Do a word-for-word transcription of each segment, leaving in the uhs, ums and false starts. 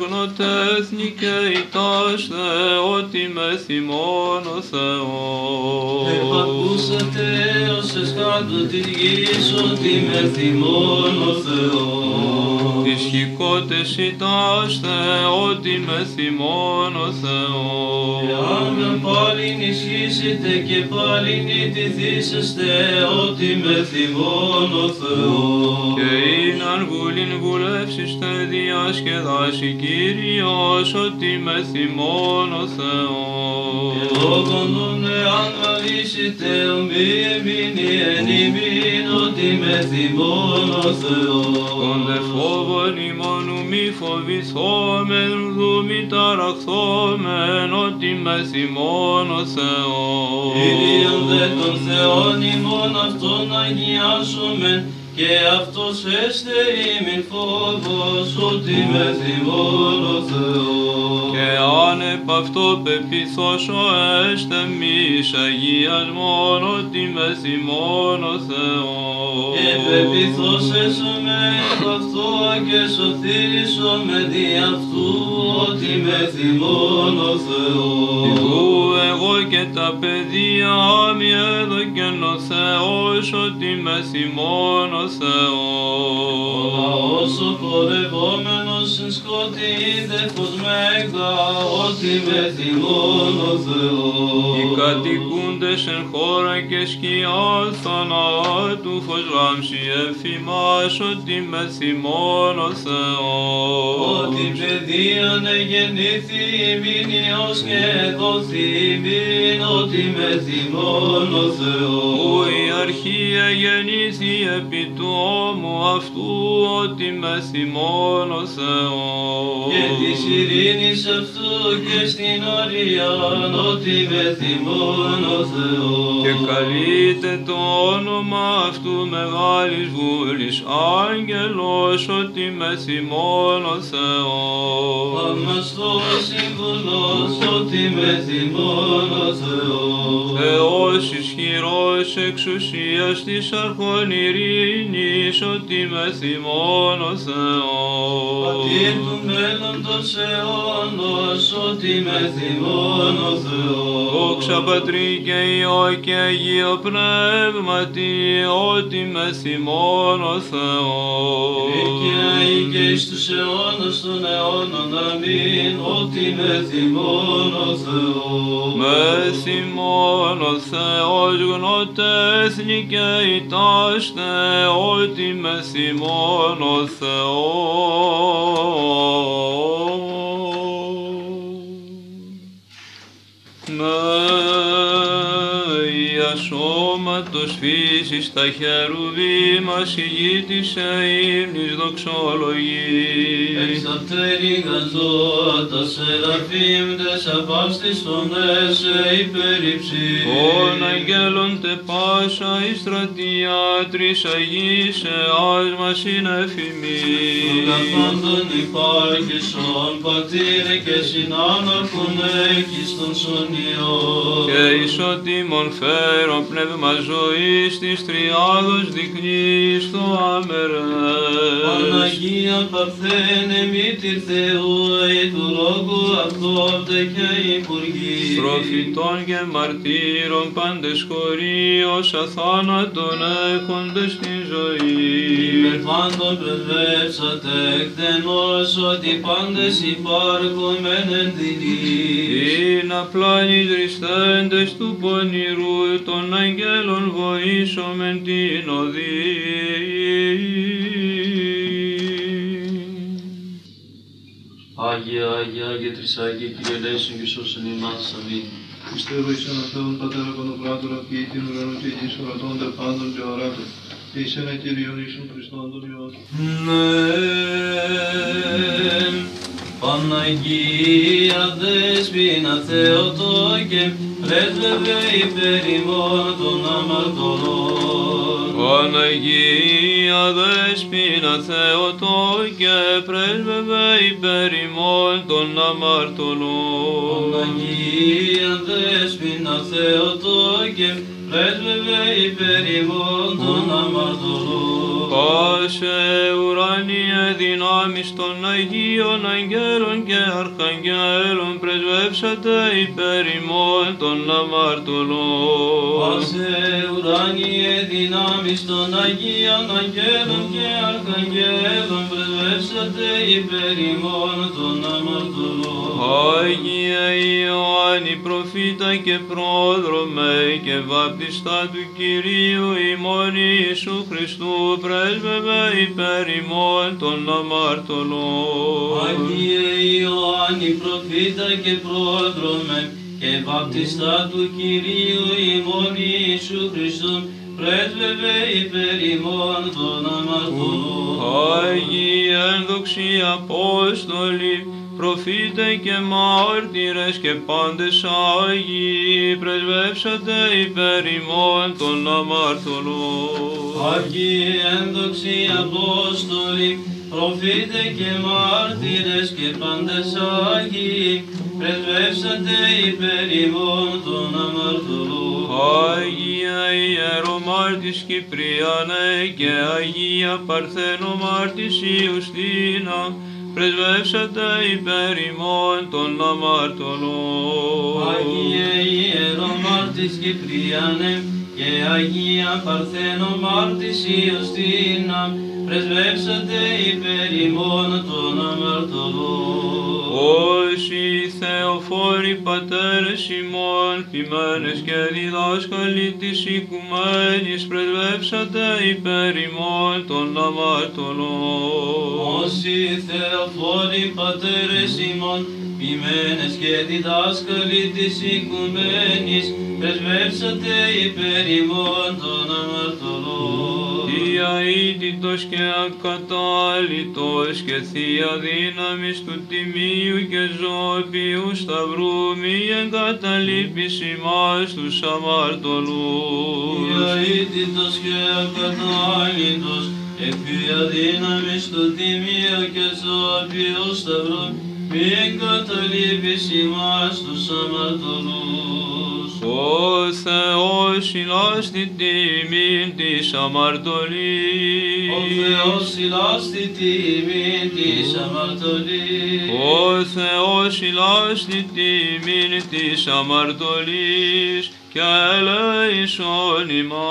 γνωτέθνη και ητάστε ότι μεθ ημών ο Θεός. Επακούσατε ως εσκάτω της γης ότι μεθ ημών ο Θεός. Ισχυκότες ητάστε ότι μεθ ημών ο Θεός. Εάν με πάλιν ισχύσετε και πάλιν ιτηθήσεστε ότι μεθ ημών ο Θεός. Και ειν αν βουλήν βουλεύσιστε διασκεδάσει Κύριος ότι μεθ ημών ο Θεός. Λόγον εάν βαλήσετε μη εμείνει εν ημίν ότι μεθ ημών ο Θεός. Τον δε φόβον ημώνου μη φοβηθόμεν δου μη ταραχθόμεν ότι μεθ ημών ο Θεός. Κύριον δε τον Θεόν ημών αυτόν αγιάσομεν και αυτός έστε ημιν φόβος ότι μεθ ημών ο Θεός. Και αν επ' αυτό πεπιθώσω έστε μης αγιασμόν ότι μεθ ημών ο Θεός. Και πεπιθώς έσομαι επ' αυτό και σωθήσομαι δι' αυτού ότι μεθ ημών ο Θεός. Ιδού εγώ και τα παιδεία μη έδωκεν ο Θεός ότι μεθ ημών ο Θεός. Ο λαός ο πορευόμενος εν σκότη είδε φως μέγα ότι μεθ ημών ο Θεός. Οι κατοικούντες εν χώρα και σκιά θανάτου φως λάμψη εφημάς ότι μεθ ημών ο Θεός. Ότι παιδείαν εγεννήθη ημίν Υιός και δόθη ημίν ότι μεθ ημών ο Θεός. Που η αρχή εγεννήθη επί του ώμου αυτού ότι μεθ ημών ο Θεός. Και της ειρήνης αυτού και στην οριάν ότι μεθ ημών ο Θεός. Και καλείται το όνομα αυτού μεγάλης βούλης άγγελος ότι μεθ ημών ο Θεός. Θαυμαστός σύμβουλος ότι μεθ ημών ο Θεός. Θεός ισχυρός εξουσίας της αρχών ειρήνης ότι μεθ ημών ο Θεός. Πατήρ του μέλλοντος αιώνος ότι μεθ ημών ο Θεός. Δόξα Πατρί και Υιό και Αγίο Πνεύματι ότι μεθ ημών ο Θεός. Δίκαια και εις τους αιώνας των αιώνων αμήν ότι μεθ ημών ο Θεός. Μεθ ημών ο Θεός γνωτέθνη και ητάστε ότι μεθ ημών ο Θεός. Μέια σώματος φύσης τα χερουβήμα συγγήτησε ύμνης δοξολογή. Εξ αυτέρυγα ζώα τα σεραφείμ τες απαύστης των έσε υπερυψή. Των αγγέλων τε πάσα η στρατιάτρης αγής εάς μας είναι εφημή. Των καθόντων υπάρχησον πατήρε και συνάναρχον έκιστον σωνιών. Και ισότιμον φέρον πνεύμα ζωής της τριάδος δεικνύεις το αμερές. Παναγία Παρθένε μήτηρ Θεού, η του λόγου αυτόπτε και υπουργή. Προφητών και μαρτύρων πάντες χωρίος αθάνατον έχοντες την ζωή. Υπερ πάντων πρεσβεύσατε εκτενώς ότι πάντες υπάρχουν μεν εν δειλή. Είναι απλά ιδρυστέντες του πονηρού των αγγέλων βοήσομεν την οδή. Άγια, Άγια, Άγια Τρισάγια, Κύριε Λέησον και σώσον ημάς, αμήν. Πιστεύω εις έναν Θεόν Πατέρα Παντοκράτορα, ποιή την ουρανό και γης ορατών τε πάντων και οράτων, και εις ένα Κύριον Ιησούν Χριστόν τον Υιόν. Μεν, Παναγία Δέσποινα Θεοτόκε, πρέσβευε υπέρ ημών των αμαρτωλών. Παναγία Δέσποινα Θεοτόκε, πρέσβευε υπέρ ημών των αμαρτωλών. Παναγία Δέσποινα Θεοτόκε, πρέσβευε υπέρ ημών των αμαρτωλών. Πάσε ουράνιε δυνάμεις των Αγίων Αγγέλων και Αρχαγγέλων, πρεσβεύσατε υπέρ ημών των αμαρτωλών. Πάσε ουράνιε δυνάμεις των Αγίων Αγγέλων και Αρχαγγέλων, πρεσβεύσατε υπέρ ημών των αμαρτωλών. Άγιε Ιωάννη προφήτα και πρόδρομε και βάπτιστα του Κυρίου ημών Ιησού Χριστού, πρέσβευε υπέρ ημών των αμαρτωλών. Άγιε Ιωάννη προφήτα και πρόδρομε και βάπτιστα του Κυρίου ημών Ιησού Χριστού, πρέσβευε υπέρ ημών των αμαρτωλών. Άγιοι ένδοξοι Απόστολοι, προφήτε και μάρτυρες και πάντες Άγιοι, πρεσβεύσατε υπέρ ημών των αμαρτωλών. Άγιοι ένδοξοι Απόστολοι, προφήτε και μάρτυρες και πάντες Άγιοι, πρεσβεύσατε υπέρ ημών των αμαρτωλών. Άγια Ιερομάρτης Κυπριανέ και Αγία Παρθένο Μάρτης Ιουστίνα, πρεσβεύσατε υπέρ ημών των αμαρτωλών. Άγιε Ιερομάρτης Κυπριανέ και Αγία Παρθένο Μάρτης Ιουστίνα, πρεσβεύσατε υπέρ ημών των αμαρτωλών. Όσοι Θεοφόροι πατέρες ημών, ποιμένες και διδάσκαλοι της οικουμένης, πρεσβεύσατε υπέρ ημών των αμαρτωλών. Όσοι Θεοφόροι πατέρες ημών, ποιμένες και διδάσκαλοι της οικουμένης, πρεσβεύσατε υπέρ ημών των αμαρτωλών. Θεία ήττητος και ακατάλητος και θεία δύναμης του Τιμίου και Ζώπιου Σταυρού, μη εγκαταλείπεις ημάς τους αμαρτωλούς. Θεία ήττητος και ακατάλητος και θεία δύναμης του Τιμίου και Ζώπιου Σταυρού, μη εγκαταλείπεις ημάς τους αμαρτωλούς. Ο Θεός ηλάς την τιμήν της αμαρτωλής. Ο Θεός ηλάς την τιμήν της αμαρτωλής. Ο Θεός ηλάς την τιμήν της αμαρτωλής και ελέησον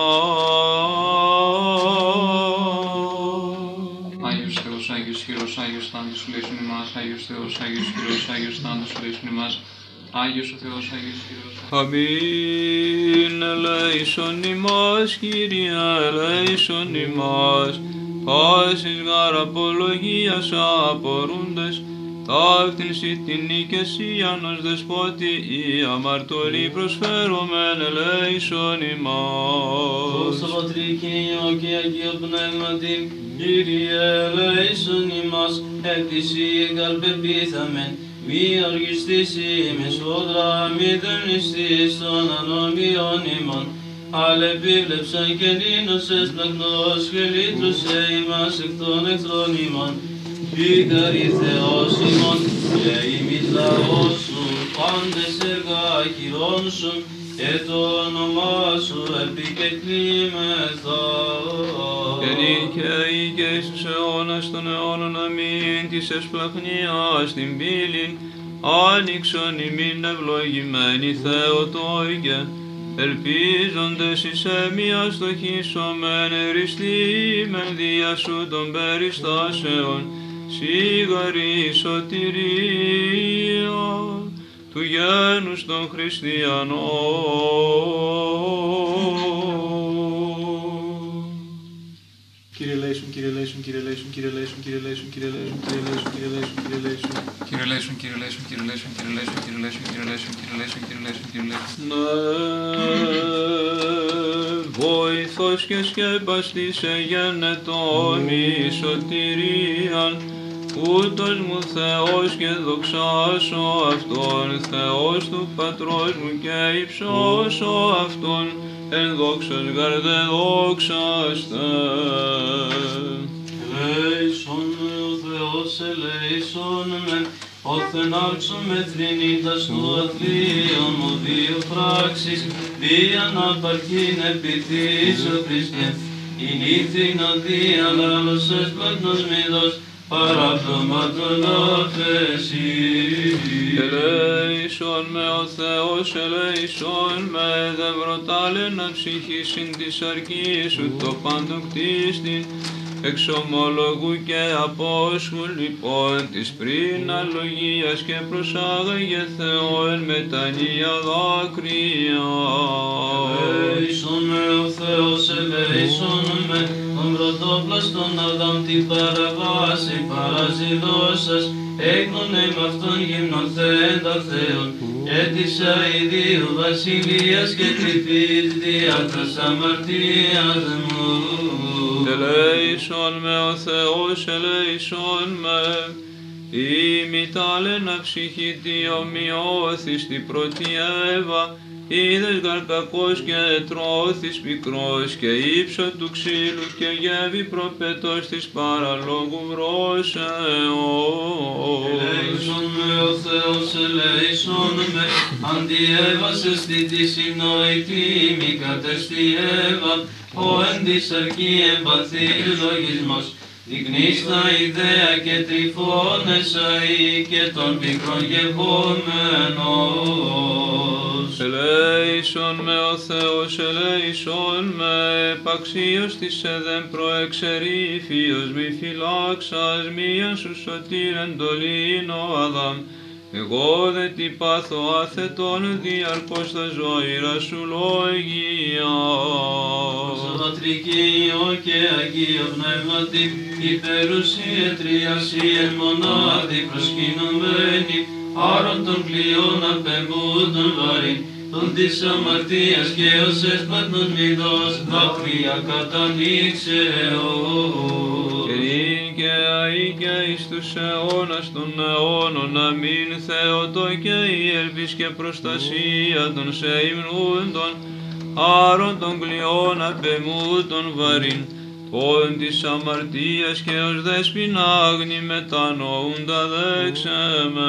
ημάς. Άγιος Θεός, Άγιος Χειρός, Άγιος Θάντος, σου λέησον ημάς. Άγιος Θεός, Άγιος Χειρός, Άγιος Θάντος, σου λέησον ημάς. Άγιος ο Θεός, Άγιος Χειρός. Αμήν. Ελέησον ημάς, Κύριε, ελέησον ημάς. Πάσης γαρ απολογίας απορούντες, ταύτην σοι την οικεσίαν ως δεσπότη, η αμαρτωλή προσφέρομεν, ελέησον ημάς. Δόξα Πατρί και Υιό και Αγίο Πνεύματι, Κύριε ελέησον ημάς, εκ της εγκαρπεπίθαμεν, μη οργιστήσει με σφόδρα, μη δεμνηστείς των ανομιών ημών, αλλά επίβλεψαν και λύνωσες πλαγνός και λύτρωσε ημάς εκ των εχθρών ημών. Φύγαρη Θεός ημών και ημείς λαός σου, πάντες έργα χειρών σου, και το όνομά σου επικεκλήμεθα. Και νικαίοι και εις τους αιώνας των αιώνων, αμήν, της εσπλαχνίας την πύλην, άνοιξον ημίν ευλογημένοι Θεοτόκε, ελπίζοντες εις έμια στοχίσομεν, εριστήμεν δια σου των περιστάσεων, σίγαρη σωτηρία του γένους των χριστιανών. Κύριε λέησον, Κύριε λέησον, Κύριε λέησον, Κύριε λέησον, Κύριε λέησον, Κύριε λέησον, Κύριε λέησον, Κύριε λέησον, Κύριε λέησον. Κύριε λέησον, Κύριε λέησον, Κύριε λέησον, Κύριε λέησον, Κύριε λέησον, Κύριε λέησον, Κύριε λέησον, Κύριε λέησον, Κύριε λέησον. Ναι, βοηθός και σκέπαστης εγένετον η σωτηρίαν, ούτως μου Θεός και δοξάσω Αυτόν, Θεός του Πατρός μου και υψώσω Αυτόν, εν δόξος γαρ δε δόξαστε. Ελέησον με ο Θεός, ελέησον με, όθεν άξουμε τρινήτας του αθλίων μου δύο πράξεις, δίαν απαρχήν επιτήσω Χριστέ, ηλίθιν αντίαλαλωσες πλατνος μηδός, παραπλωμάτων αφεσί. Ελέησον με ο Θεός, ελέησον με, δε βροτάλαινα ψυχή συν της αρκής σου το πάντων κτίστην, εξομολογού και απόσχου λοιπόν της πριν αλογίας και προσάγαγε Θεό εν μετανία δάκρυα. Ελέησον με ο Θεός, ελέησον με, τον πρωτόπλαστον Αδάμ την παραβάση παραζηλώσας, έκνονε μ' αυτόν γυμνοθέντα Θεόν, και της αηδίου βασιλείας και κρυφής διάτρας αμαρτίας μου. Ελέησον με ο Θεός, ελέησον με, η μητάλαινα ψυχή τι ομοιώθης την πρώτη Εύα, είδες γαρ κακός και τρώθης πικρός και ύψο του ξύλου και γεύει προπετός της παραλόγου βρώσεως. Ελέησον με ο Θεός, ελέησον με, αντιέβασες την τη συνοητή μη κατέστη Εύα, ο εν της αρκή εμπαθής λογισμός, δεικνύς τα ιδέα και τρυφώνες αεί και των πικρών γευόμενος. Ελέησον με ο Θεός, ελέησον με, επαξίως της εδέμ προεξερήφιος μη φυλάξας, μία σου σωτήρ εντολήν ο Αδάμ, εγώ δε τι πάθω άθετον διαρκώς τα ζωήρα σου λόγια. Πατρικείο και Αγίο Πνεύματι, υπερουσία τριασία εν μονάδι προσκυνωμένη, άρον των πλοίων απεμπούντων βαρύν, των της αμαρτίας και ως έσπατον μηδός, δάκρυα κατανοίξεως. Και ειν και αεί και εις τους αιώνας των αιώνων, αμήν Θεότο και η ελπίς και προστασία των σε υμνούντων, άρον των κλειών απεμούτων βαρύν, των της αμαρτίας και ως δέσποινα άγνη μετανοούντα δέξεμε.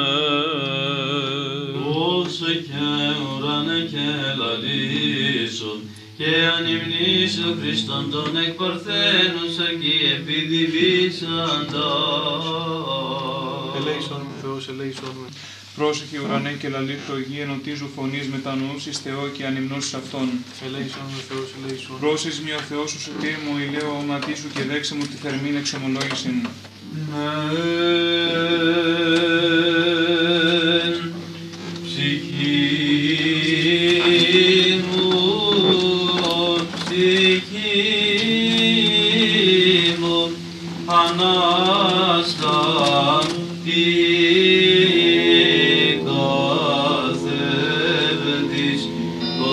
Όσο και ουράνε και λαλήσουν, και ανυμνήσω Χριστόν τον εκ παρθένους αρκεί επιδivήσαντα. Ελέησον με Θεός, ελέησον με. Πρόσεχε ουρανέ και λαλή το γη ενωτίζου φωνής μετανοούσεις Θεό και ανυμνώσεις Αυτόν. Ελέησον με Θεός, ελέησον. Πρόσες μη ο Θεός σου σωτήρ μου, ηλέω όματί σου και δέξε μου τη θερμήν εξομολόγησιν. Μεν ψυχή μου, ψυχή μου, ανάστατη καθεύτης το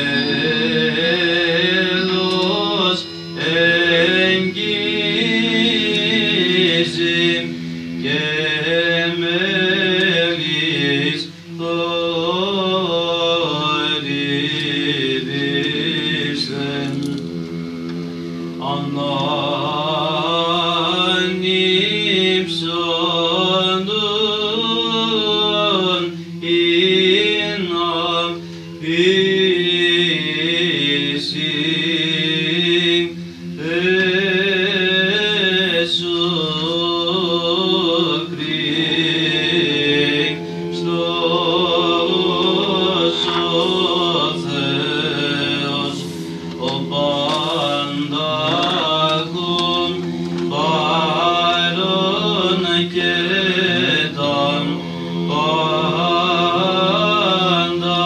τέλος εγγύζει και μέλης θωρίδισεν. Ανάνυψαντων ίνα ίσιν Έσου Χριστός ο Θεός, ο πανταχούν παρών και τον πάντα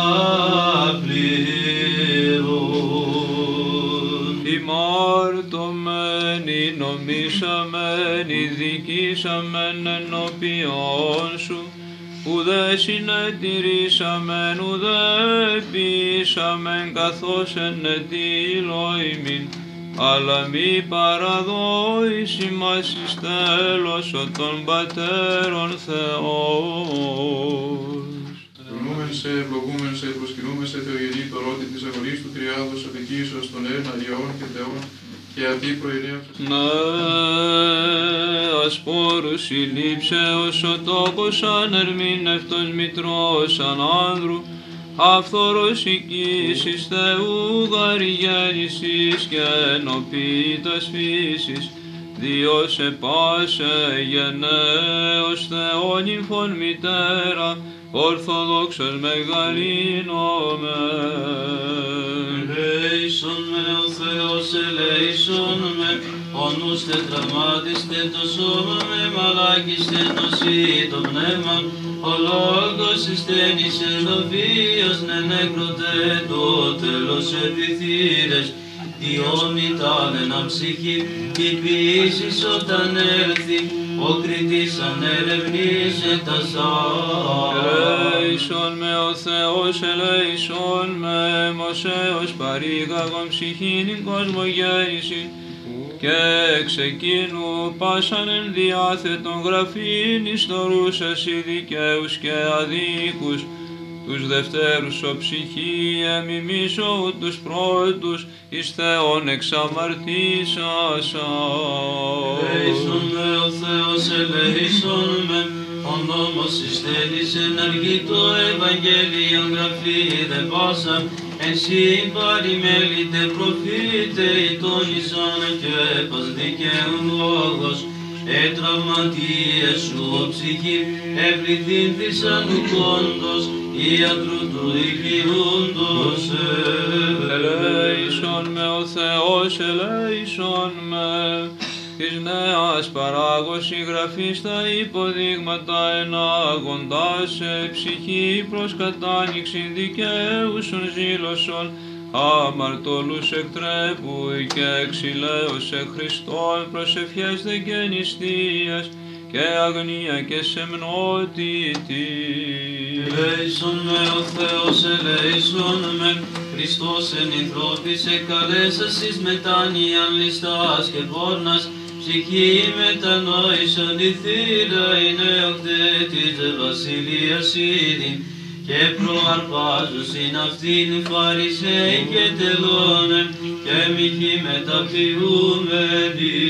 πληρούν. Ημάρτωμένοι νομίσαμεν, ειδικήσαμεν ενώπιον σου, ουδέ συνετηρήσαμεν, ουδέ πείσαμεν, καθώς ενετήλω ημίν, αλλά μη παραδόης ημάς εις τέλος ο των πατέρων Θεός. Ευλογούμεν σε, ευλογούμεν σε, προσκυνούμεν σε Θεογενή, το ρότη της αγωνής του Τριάδος, αδικήσεως των ένα αριών και θεών, και αυτή προειρεύσας. Ναι, ασπόρους συλλήψεως ο τόκος ανερμήνευτος μητρός ανάνδρου, Αυθόρος οικήσεις Θεού γαριγέννησης και ενωπίτας φύσης, Διός επάσε γενναίος Θεόν υμφων μητέρα, Ορθοδόξος μεγαλύνομεν. Ελέησον με ο Θεός, ελέησον με, ο νους τετραμάτιστε το σώμα με, μαλάκιστε νοσή το πνεύμα, ο λόγος εισθένησε το βίος, ναι νεκρωτέ το τέλος επιθύρες, διόμητάλενα ψυχή, η ποιήσης όταν έλθει, ο κριτής ανερευνήσε τα σάρ. Ελέησον με ο Θεός, ελέησον με, Μωσέος παρήγαγον ψυχήν in κοσμογέννηση, και εξ εκείνου πάσαν εν διάθετον γραφήν ιστορούσας οι δικαίους και αδίκους, τους δευτέρους ο ψυχή εμιμήσω τους πρώτους, εις Θεόν εξαμαρτήσασα. Ελέησον με ο Θεός, ελέησον με, ο νόμος εισθέλης ενεργεί το Ευαγγέλιον γραφείδε πάσα, εσύ παρημέλητε προφήτε ητώνησαν και πας δικαίων λόγος, ετραυματίες σου ο ψυχή, ευληθύνθησαν του κόντος, ιατρού του ηγιούντος. Ελέησον με ο Θεός, ελέησον με, της νέας παράγωση γραφής τα υποδείγματα ενάγοντας σε ψυχή προς κατάνοιξην δικαίουσον ζήλωσον, αμαρτωλούς εκτρέπου και εξηλαίως σε Χριστόν προσευχές δε και νηστείας και αγνία και σεμνότητη. Ελέησον με ο Θεός, ελέησον με, Χριστός εν ηθρώπησε καλέσας εις μετάνοιαν ληστάς και πόρνας, ψυχή μετανόησον η θύρα είναι οκτέτης δε βασιλείας ήδη, και προαρπάζουσιν αυτήν οι Φαρισαίοι και τελώνεν, και μοιχοί μεταποιούμενοι.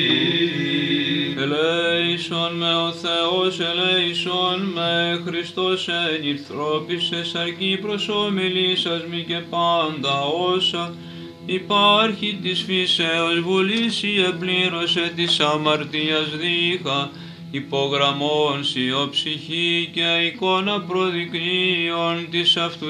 Ελέησον με ο Θεός, ελέησον με, Χριστός εν ηθρώπησε σαρκή προσομιλήσας μη και πάντα όσα υπάρχει της φύσεως βουλήσι εμπλήρωσε της αμαρτίας δίχα, υπογραμμών σιω ψυχή και εικόνα προδεικνύων της αυτού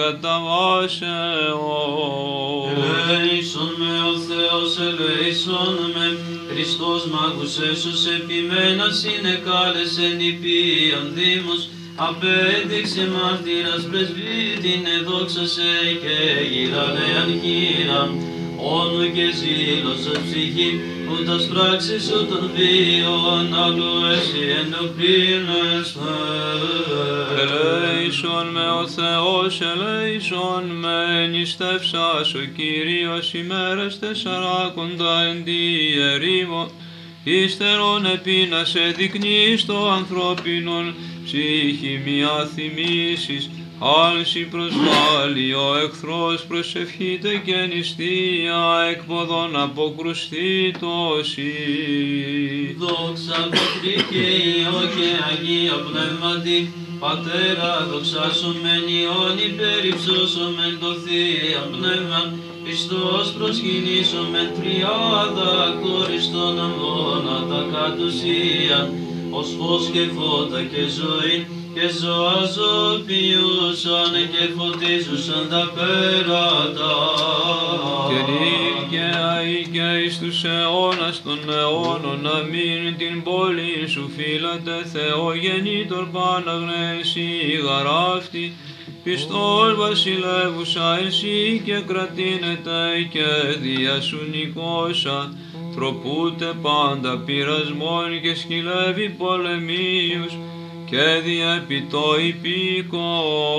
συγκαταβάσεως. Ελέησον με ο Θεός, ελέησον με, Χριστός μάγους έσους επιμένας συνεκάλεσεν υπείαν δήμους, απέδειξε μάρτυρας πρεσβύτην εδόξασε και γυραλέαν χείρα, όνου και ζήλος ο ψυχή, ούτας πράξεις σου των βίων, αλλού εσύ εντοπίνεσθε. Ελέησον με ο Θεός, ελέησον με, νηστεύσας ο Κύριος ημέρας τεσσαράκοντα εν τη ερήμο, ύστερον επίνασε δεικνύεις το ανθρώπινον ψυχή μη θυμήσεις, άλση προσβάλλει ο εχθρός, προσευχείται και νηστεία εκποδών αποκρουστήτωση. Δόξα Πατρί και Υιό και Αγία Πνεύματι, Πατέρα δοξάσομεν Υιόν υπερυψώσομεν το Θεία Πνεύμα, Χριστός προσκυνήσομεν τριάδα χωριστόν αμβώνατα κατ' ουσίαν, ως φως και φώτα και ζωή, και ζωαζοποιούσαν και φωτίζουσαν τα πέρατα. Και νυν και αεί και εις τους αιώνας των αιώνων, αμήν την πόλη σου φύλατε Θεογεννήτωρ Παναγνέση γαράφτη, πιστός βασιλεύουσα εσύ και κρατήνεται και δια σου νικόσα, τροπούτε πάντα πειρασμών και σκυλεύει πολεμίους, και διέπει το υπήκο.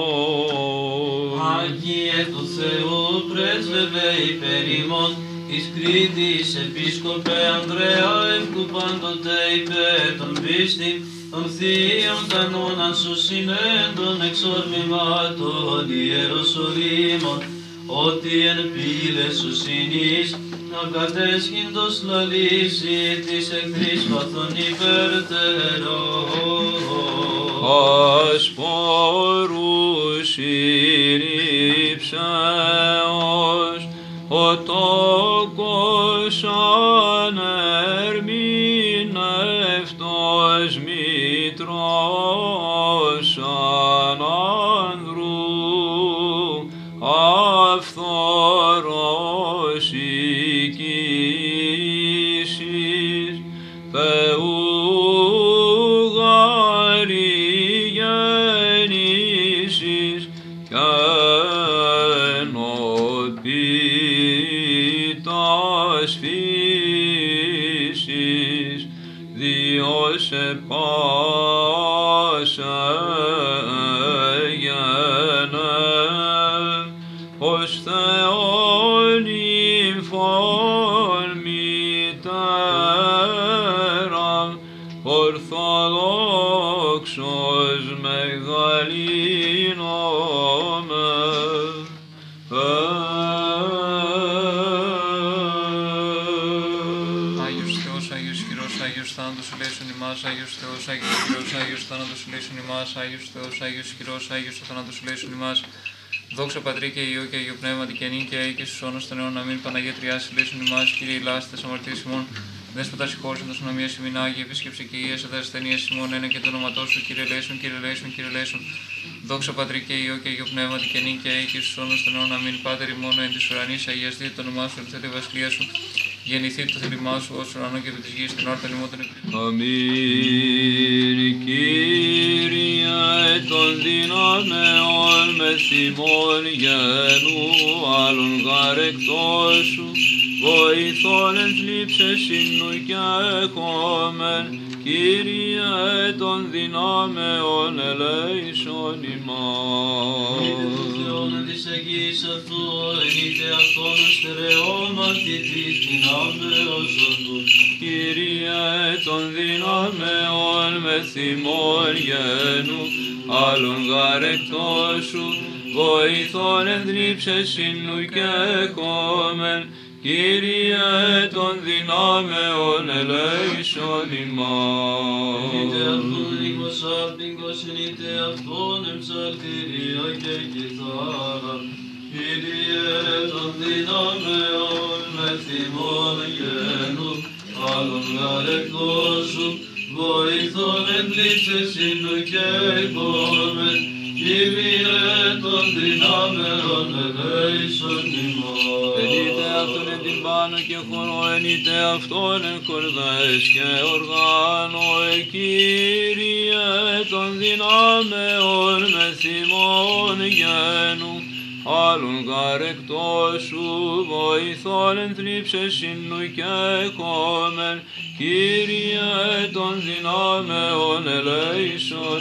Άγιε του Θεού πρέσβευε υπέρ ημών, της Κρήτης επίσκοπε Ανδρέα ευκου πάντοτε υπέρ των πίστην, των θείων κανόναν σου συνέντων εξορμημάτων Ιεροσολύμων, ότι εν πύλες σου συνείς, να κατέσχυντος λαλήσει της εχθρής παθών υπερτερών. Ασπορούς ειρήνης. θλίψεως, ο τόκος ανερμηνευτός μητρός ανάνδρου, αυθόρος οικήσεις, Θεού γάρη γέννησης, κι ενωπίτας φύσης, Διός επάσε γένε, ως Θεόν νυμφών μητέρα, ορθοδόξος μεγαλύνομαι. Άγιος Θεός, Άγιος Χειρός, Άγιος Θάνατος ελέησον ημάς, Άγιος Θεός, Άγιος Χειρός, Άγιος Θάνατος ελέησον ημάς, Άγιος Θεός, Άγιος Χειρός, Άγιος Θάνατος ελέησον ημάς. Δόξα Πατρί και Υιό και Αγιο Πνεύματι και νυν και αεί και στους αιώνας των αιώνων. Αμήν. Παναγία Τριάς ελέησον ημάς, Κύριε ηλάστητες αμαρτίες ημών. Δέσποτα συγχώρησον τας ονομίας ημίν, Άγιε επίσκεψε και ίες εδάς ασθενείες ημών, ένα και το όνοματό σου, Κύριε ελέησον, Κύριε ελέησον, Κύριε ελέησον. Δόξα Πατρί και Υιό και Αγιο Πνεύματι και νυν και αεί και στους αιώνας των αιώνων. Αμήν. Πάτερ ημών εν της ουρανής, αγιαστείτε το όνομά σου, ελθέτω η βασιλεία σου. Γεννηθείτε το θέλημά σου, ως ουρανό και επί της γης, την όρθον ημών των εκκλησίων. Αμήν. Κύριε των δυνάμεων μεθ ημών γενού, άλλον γάρ εκτός σου, βοηθών εν θλίψες συνουκέχομεν. Κύριε των δυνάμεων ελέησον ημάς. Είτε του Θεόν εν της Αγίας αυτού, εν είτε αυτόν στερεώματι της δυνάμεως αυτού. Κύριε των δυνάμεων μεθ ημών γενού, άλλον γάρ εκτός σου, βοηθών εν θλίψες συνουκέχομεν. Κύριε των δυνάμεων ελέησον ημάς. Είτε αυτόν οίκος άρτικος, εν είτε αυτόν εν ψαλτηρία και κιθάρα. Κύριε των δυνάμεων μεθ ημών γενού, άλλον γάρ εκτός σου, βοηθών εν θλίψες συνουκέχομεν. Κύριε των δυνάμεων ελέησον ημάς. Εν είτε αυτόν εν την πάνω και χορό, εν είτε αυτόν εν κορδές και οργάνω, ε Κύριε των δυνάμεων μεθ ημών γενού, άλλον γάρ εκτός σου, βοηθών εν θλίψες συνουκέχομεν. Κύριε των δυνάμεων ελέησον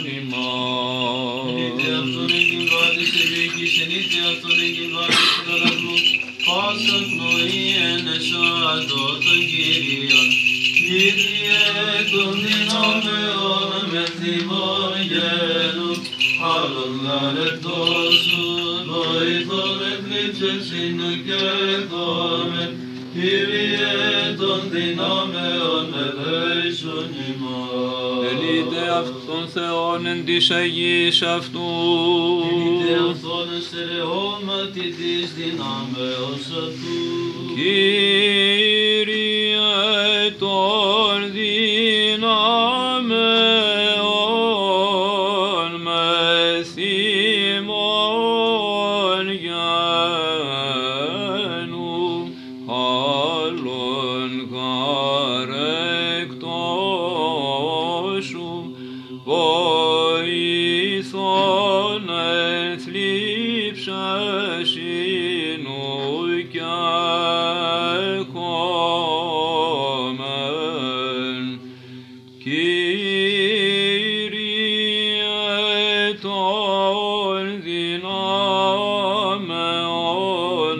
ημάς. Είτε αυτόν εγκυμβάτης ευήκης, εν είτε αυτόν εγκυμβάτης καλαγού, πάσα πνοή εν εσάδω των Κύριων. Κύριε των δυνάμεων μεθ ημών γενού, άλλον γάρ εκτός σου, βοηθών εν θλίψες συνουκέχομεν. Κύριε των δυνάμεων ελέησον ημάς. Εν είτε αυτόν Θεόν εν της Αγίας αυτού, Είτε αυτόν στερεώματι της δυνάμεως αυτού. Κύριε των δυνάμεων μεθ ημών γενού, άλλον γάρ εκτός σου, βοηθών εν θλίψες συνουκέχομεν. Κύριε των δυνάμεων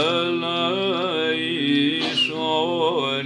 ελέησον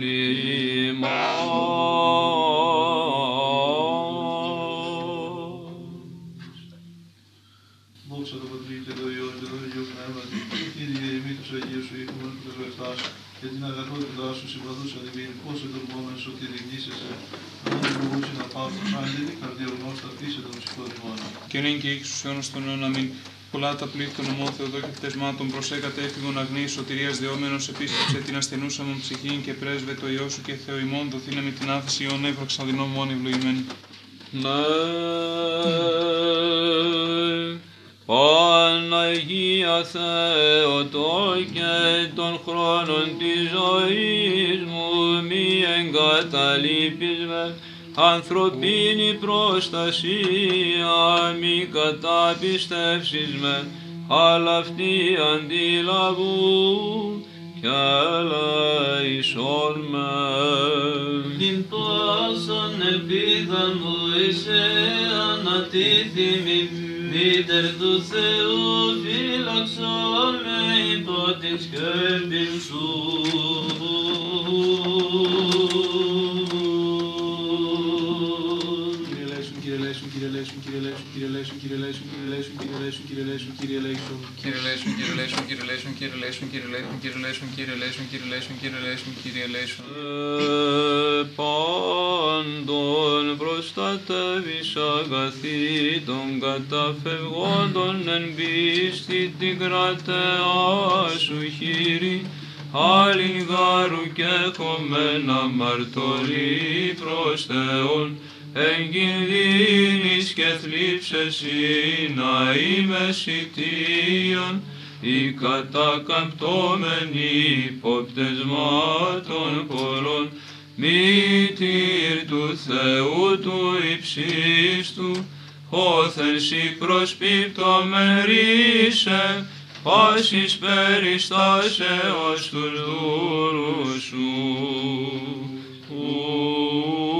ημάς. Δόξα τω Πατρί και το Υιό και το Αγίο Πνεύματι. Κύριε, ημί τους Αγίους σου ήρθουμε που πρεσβευτάς και την αγαθότητά σου συμπαθούσαν ημίν, όσο τολμόμενος σου τη ρηγνήσεσαι, αν δεν μπορούσε να πάω στους άγγελοι, καρδιογνώστα φύσε των ψυχών ημών. Και νυν και εις τους αιώνας των αιώνων. Αμήν. Πολλά τα πλήθη των ομών Θεοδό και πτεσμάτων, προσέκατε έφυγον αγνή σωτηρίας δεόμενος, επίσκεψε την ασθενούσα μου ψυχήν και πρέσβε το Υιό σου και Θεό ημών, δοθήνε με την άφηση ιών έβραξα δεινό μόνη ευλογημένη. Ναι, Παναγία Θεοτό και των χρόνων της ζωής μου μη εγκαταλείπεις με, ανθρωπίνη προστασία μη καταπιστεύσεις με, αλλά αυτοί αντιλαβούν κι ελέησον με. Την πόσον ελπίδα μου είσαι ανατίθιμη, μήτερ του Θεού φύλαξον με υπό την σκέπην σου. Κύριε Λέησον, Κύριε Λέησον, Κύριε Λέησον, Κύριε Λέησον, Κύριε Λέησον, Κύριε Λέησον, Κύριε Λέησον, Κύριε Λέησον, Κύριε Λέησον, Κύριε Λέησον. Κύριε Λέησον, Κύριε Λέησον, Κύριε Λέησον, Κύριε Λέησον, Κύριε Λέησον, Κύριε Λέησον, Κύριε Λέησον, Κύριε Λέησον, Κύριε Λέησον, Κύριε Λέησον. Πάντων προστατεύεις αγαθή των καταφευγόντων εν πίστη την κρατεά σου χείρη, άλλην γάρου και χωμένα μαρτωλή προς Θεόν, εν κινδύνης και θλίψες να είμαι σιτίον, οι κατακαμπτόμενοι υποπτεσμάτων πολλών, μήτηρ του Θεού του υψίστου, όθεν σοι προσπίπτομεν ρίσε, πάσης περιστάσεως τους δούλους σου.